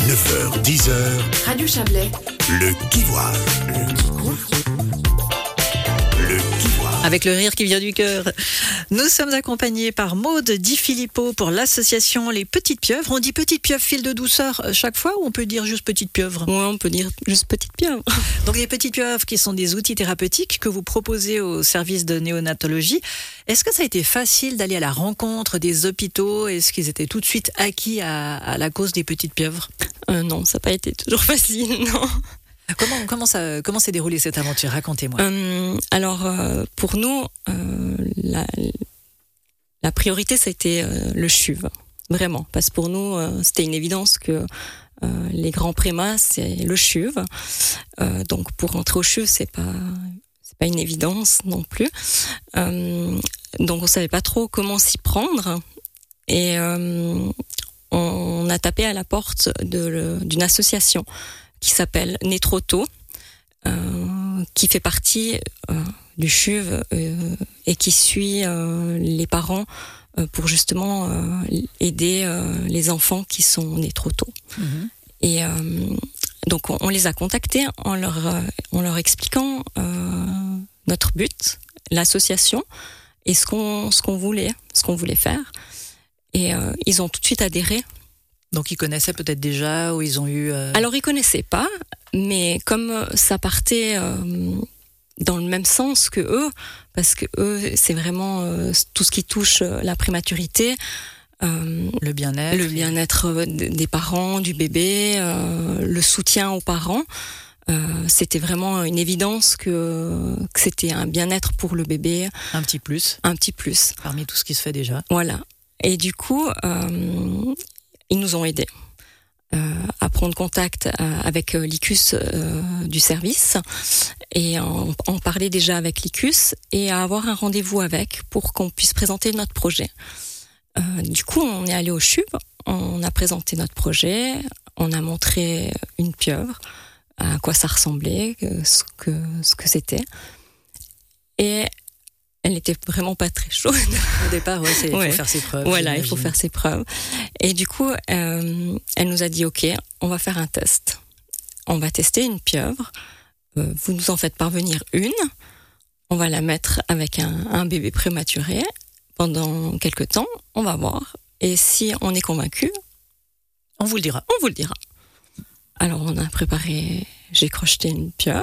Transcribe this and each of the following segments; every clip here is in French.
9h, 10h, Radio Chablais. le Kivoise. Le Kivoise. Avec le rire qui vient du cœur. Nous sommes accompagnés par Maude Di Filippo pour l'association Les Petites Pieuvres. On dit Petites Pieuvres fil de douceur chaque fois ou on peut dire juste Petites Pieuvres ? Ouais, on peut dire juste Petites Pieuvres. Donc les Petites Pieuvres qui sont des outils thérapeutiques que vous proposez au service de néonatologie. Est-ce que ça a été facile d'aller à la rencontre des hôpitaux ? Est-ce qu'ils étaient tout de suite acquis à la cause des Petites Pieuvres ? Non, ça n'a pas été toujours facile, non. Comment s'est déroulée cette aventure ? Racontez-moi. Pour nous, la priorité, c'était le CHUV, vraiment. Parce que pour nous, c'était une évidence que les grands prémas, c'est le CHUV. Donc, pour rentrer au CHUV, c'est pas une évidence non plus. Donc, on savait pas trop comment s'y prendre. Et on a tapé à la porte d'une association qui s'appelle Né trop tôt, qui fait partie du CHUV et qui suit les parents pour justement aider les enfants qui sont nés trop tôt. Mm-hmm. Et donc on les a contactés en leur expliquant notre but, l'association et ce qu'on voulait faire. Et ils ont tout de suite adhéré. Donc ils connaissaient peut-être déjà ou ils ont eu... Alors ils connaissaient pas, mais comme ça partait dans le même sens que eux, parce que eux c'est vraiment tout ce qui touche la prématurité, le bien-être des parents, du bébé, le soutien aux parents. C'était vraiment une évidence que c'était un bien-être pour le bébé. Un petit plus. Parmi tout ce qui se fait déjà. Voilà. Et du coup, ils nous ont aidés à prendre contact avec l'ICUS du service et en parler déjà avec l'ICUS et à avoir un rendez-vous avec pour qu'on puisse présenter notre projet. Du coup, on est allé au CHUV, on a présenté notre projet, on a montré une pieuvre, à quoi ça ressemblait, ce que c'était. Et elle n'était vraiment pas très chaude. Au départ, il faut faire ses preuves. Voilà, j'imagine. il faut faire ses preuves. Et du coup, elle nous a dit, OK, on va faire un test. On va tester une pieuvre. Vous nous en faites parvenir une. On va la mettre avec un bébé prématuré pendant quelques temps. On va voir. Et si on est convaincu, on vous le dira. Alors, j'ai crocheté une pieuvre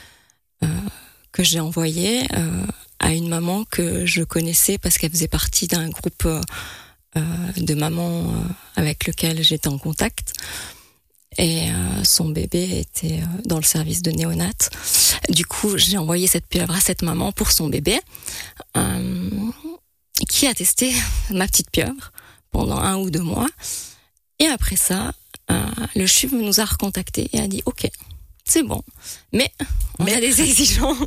que j'ai envoyée à une maman que je connaissais parce qu'elle faisait partie d'un groupe de mamans avec lequel j'étais en contact. Et son bébé était dans le service de néonat. Du coup, j'ai envoyé cette pieuvre à cette maman pour son bébé, qui a testé ma petite pieuvre pendant 1 ou 2 mois. Et après ça, le CHUV nous a recontactés et a dit « OK, c'est bon, mais on a des exigences. »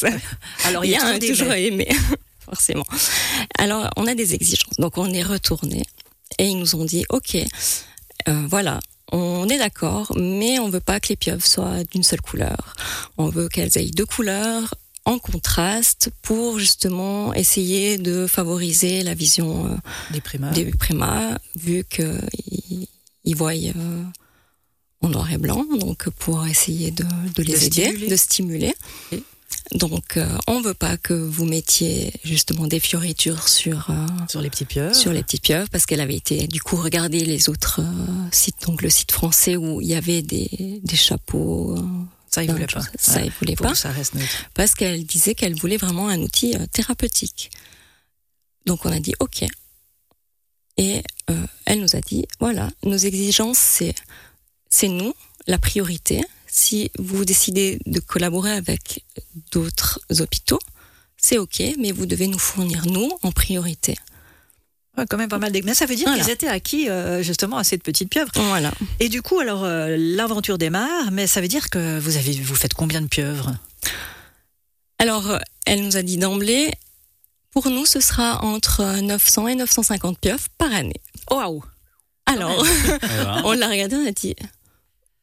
Alors, il y a toujours à aimer, forcément. Alors, on a des exigences. Donc, on est retourné et ils nous ont dit « OK, voilà, on est d'accord, mais on veut pas que les pieuvres soient d'une seule couleur. On veut qu'elles aient 2 couleurs en contraste pour justement essayer de favoriser la vision des prémas, vu qu'ils voient en noir et blanc, donc pour essayer de les aider, de stimuler. Okay. Donc, on veut pas que vous mettiez justement des fioritures sur les petites pieuvres, parce qu'elle avait été du coup regarder les autres sites, donc le site français où il y avait des chapeaux. Ça, il voulait pas. Ça, il voulait pas. Ça reste neutre. Parce qu'elle disait qu'elle voulait vraiment un outil thérapeutique. Donc, on a dit OK. Et elle nous a dit, voilà, nos exigences, c'est nous, la priorité. Si vous décidez de collaborer avec d'autres hôpitaux, c'est OK, mais vous devez nous fournir, nous, en priorité. Ouais, quand même pas mal Mais ça veut dire qu'ils étaient acquis justement à cette petite pieuvre. Voilà. Et du coup, alors, l'aventure démarre, mais ça veut dire que vous faites combien de pieuvres ? Alors, elle nous a dit d'emblée, pour nous, ce sera entre 900 et 950 pieuvres par année. Waouh ! Alors, on l'a regardé, on a dit... OK.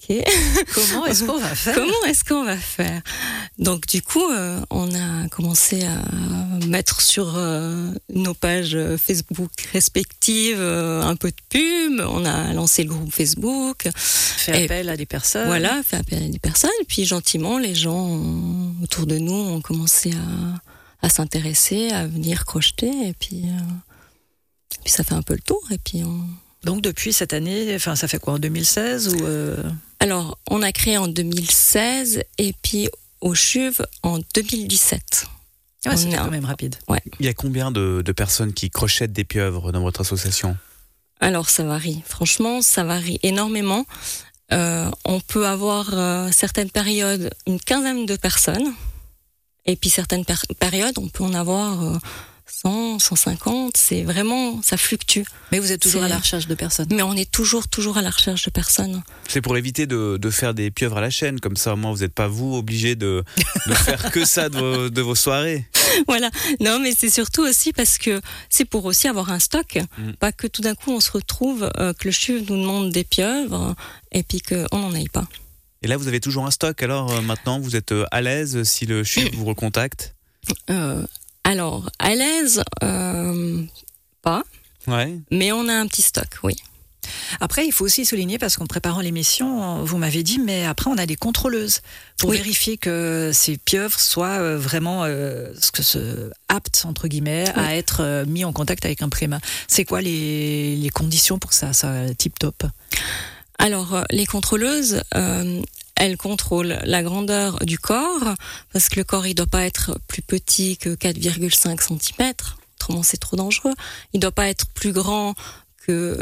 OK. Comment est-ce qu'on va faire? Comment est-ce qu'on va faire? Donc du coup, on a commencé à mettre sur nos pages Facebook respectives un peu de pub. On a lancé le groupe Facebook. Fait appel à des personnes. Voilà, fait appel à des personnes. Puis gentiment, les gens autour de nous ont commencé à s'intéresser, à venir crocheter. Et puis ça fait un peu le tour. Et puis Donc depuis cette année, enfin ça fait quoi, en 2016 ou Alors, on a créé en 2016 et puis au CHUV en 2017. Ouais, c'est quand même rapide. Ouais. Il y a combien de personnes qui crochettent des pieuvres dans votre association? Alors, ça varie. Franchement, ça varie énormément. On peut avoir certaines périodes une quinzaine de personnes. Et puis certaines périodes, on peut en avoir 100, 150. C'est vraiment, ça fluctue. Mais vous êtes toujours à la recherche de personnes. Mais on est toujours à la recherche de personnes. C'est pour éviter de faire des pieuvres à la chaîne, comme ça au moins vous n'êtes pas vous obligé de faire que ça de vos soirées. Voilà. Non, mais c'est surtout aussi parce que c'est pour aussi avoir un stock. Pas que tout d'un coup on se retrouve que le CHUV nous demande des pieuvres et puis qu'on n'en aille pas. Et là vous avez toujours un stock, alors maintenant vous êtes à l'aise si le CHUV vous recontacte? Alors, à l'aise, pas. Ouais. Mais on a un petit stock, oui. Après, il faut aussi souligner, parce qu'en préparant l'émission, vous m'avez dit, mais après, on a des contrôleuses pour vérifier que ces pieuvres soient vraiment aptes, entre guillemets, à être mis en contact avec un préma. C'est quoi les conditions pour que ça soit tip-top? Alors, les contrôleuses, elles contrôlent la grandeur du corps, parce que le corps, il doit pas être plus petit que 4,5 cm. Autrement, c'est trop dangereux. Il doit pas être plus grand que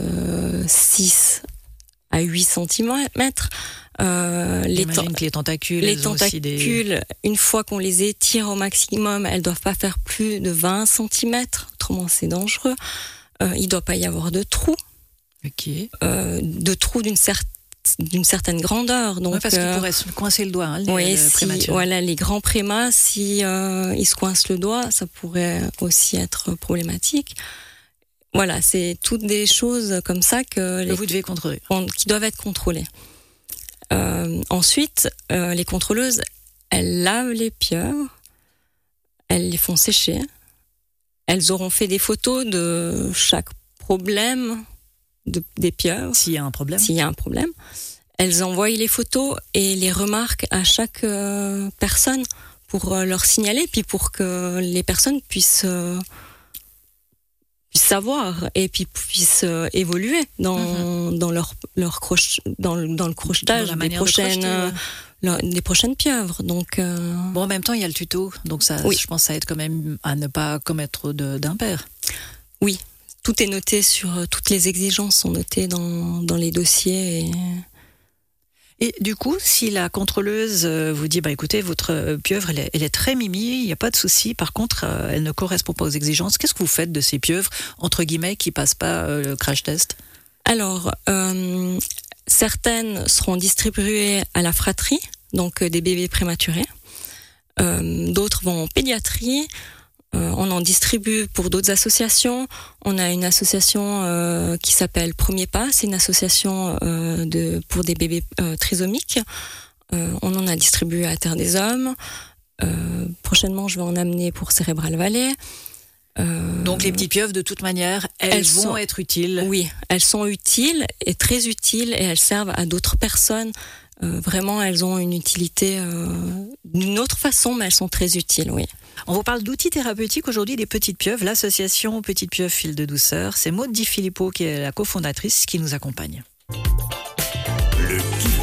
6 à 8 cm. J'imagine que les tentacules, une fois qu'on les étire au maximum, elles doivent pas faire plus de 20 cm. Autrement, c'est dangereux. Il doit pas y avoir de trous. Ok. De trous d'une certaine grandeur. Donc, parce qu'il pourrait se coincer le doigt, voilà, les grands prémas, si ils se coincent le doigt, ça pourrait aussi être problématique. Voilà, c'est toutes des choses comme ça que vous devez contrôler, qui doivent être contrôlées. Ensuite, les contrôleuses, elles lavent les pieuvres, elles les font sécher, elles auront fait des photos de chaque problème des pieuvres. S'il y a un problème. Elles envoient les photos et les remarques à chaque personne pour leur signaler, puis pour que les personnes puissent savoir et puis puissent évoluer dans leur dans le crochetage des prochaines pieuvres. Donc bon, en même temps il y a le tuto, donc ça, je pense que ça aide quand même à ne pas commettre d'impair. Oui, tout est noté toutes les exigences sont notées dans les dossiers. Et du coup, si la contrôleuse vous dit, écoutez, votre pieuvre, elle est très mimi, il n'y a pas de souci, par contre, elle ne correspond pas aux exigences, qu'est-ce que vous faites de ces pieuvres, entre guillemets, qui passent pas le crash test? Alors, certaines seront distribuées à la fratrie, donc des bébés prématurés. D'autres vont en pédiatrie. On en distribue pour d'autres associations. On a une association qui s'appelle Premier Pas. C'est une association pour des bébés trisomiques. On en a distribué à Terre des Hommes. Prochainement, je vais en amener pour Cérébral Vallée. Donc les petites pieuvres, de toute manière, elles vont être utiles. Oui, elles sont utiles et très utiles et elles servent à d'autres personnes. Vraiment, elles ont une utilité d'une autre façon, mais elles sont très utiles, oui. On vous parle d'outils thérapeutiques aujourd'hui des petites pieuvres, l'association Petites Pieuvres Fil de Douceur. C'est Maud Di Filippo qui est la cofondatrice qui nous accompagne. Le